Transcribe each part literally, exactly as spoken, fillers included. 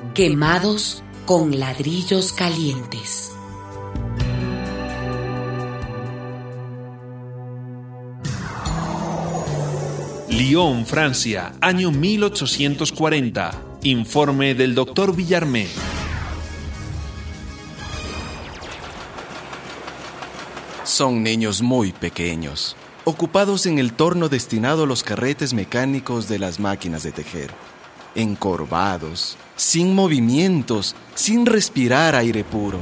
Quemados con ladrillos calientes. Lyon, Francia, año mil ochocientos cuarenta. Informe del doctor Villarmé. Son niños muy pequeños, ocupados en el torno destinado a los carretes mecánicos de las máquinas de tejer. Encorvados, sin movimientos, sin respirar aire puro.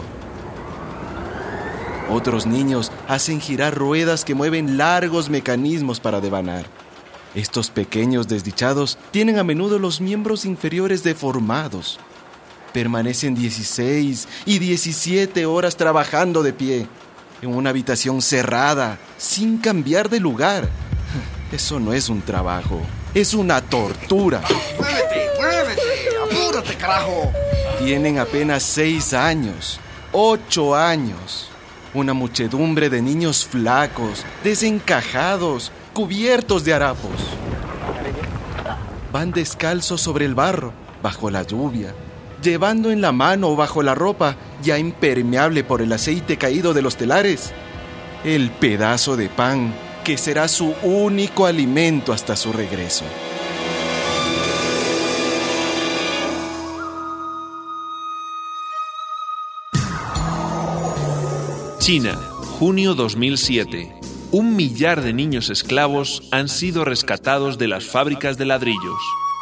Otros niños hacen girar ruedas que mueven largos mecanismos para devanar. Estos pequeños desdichados tienen a menudo los miembros inferiores deformados. Permanecen dieciséis y diecisiete horas trabajando de pie, en una habitación cerrada, sin cambiar de lugar. Eso no es un trabajo, es una tortura. ¡Muévete, muévete! ¡Apúrate, carajo! Tienen apenas seis años, ocho años. Una muchedumbre de niños flacos, desencajados, cubiertos de harapos. Van descalzos sobre el barro, bajo la lluvia, llevando en la mano o bajo la ropa, ya impermeable por el aceite caído de los telares, el pedazo de pan que será su único alimento hasta su regreso. China, junio dos mil siete. Un millar de niños esclavos han sido rescatados de las fábricas de ladrillos.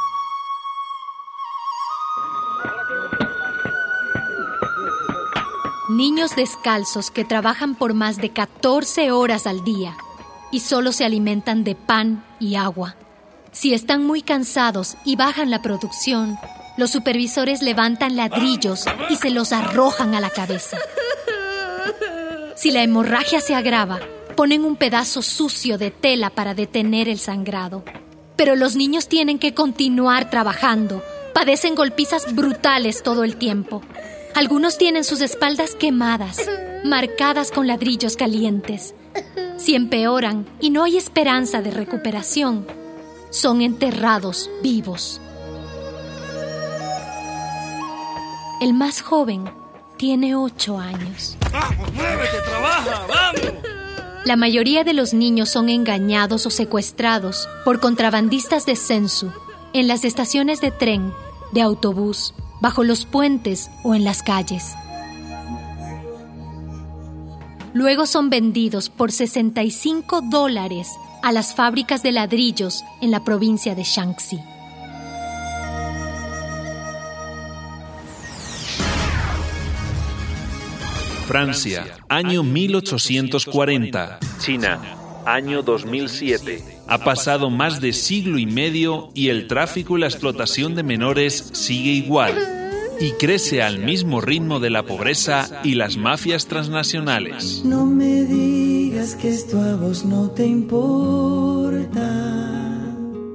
Niños descalzos que trabajan por más de catorce horas al día y solo se alimentan de pan y agua. Si están muy cansados y bajan la producción, los supervisores levantan ladrillos y se los arrojan a la cabeza. Si la hemorragia se agrava, ponen un pedazo sucio de tela para detener el sangrado. Pero los niños tienen que continuar trabajando. Padecen golpizas brutales todo el tiempo. Algunos tienen sus espaldas quemadas, marcadas con ladrillos calientes. Si empeoran y no hay esperanza de recuperación, son enterrados vivos. El más joven tiene ocho años. ¡Vamos, muévete, trabaja, vamos! La mayoría de los niños son engañados o secuestrados por contrabandistas de censo en las estaciones de tren, de autobús, bajo los puentes o en las calles. Luego son vendidos por sesenta y cinco dólares a las fábricas de ladrillos en la provincia de Shaanxi. Francia, año mil ochocientos cuarenta. China, año dos mil siete. Ha pasado más de siglo y medio y el tráfico y la explotación de menores sigue igual y crece al mismo ritmo de la pobreza y las mafias transnacionales. No me digas que esto a vos no te importa,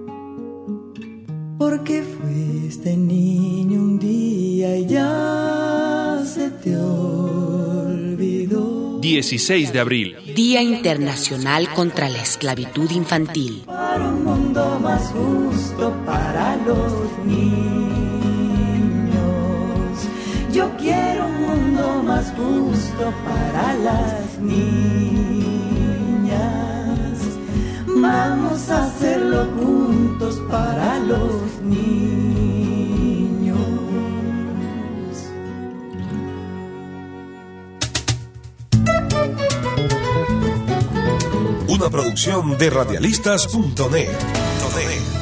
porque fuiste niño un día y ya se te olvidó. dieciséis de abril. Día Internacional contra la Esclavitud Infantil. Para un mundo más justo para los niños. Yo quiero un mundo más justo para las niñas. Vamos a hacerlo juntos para los niños. Una producción de radialistas punto net.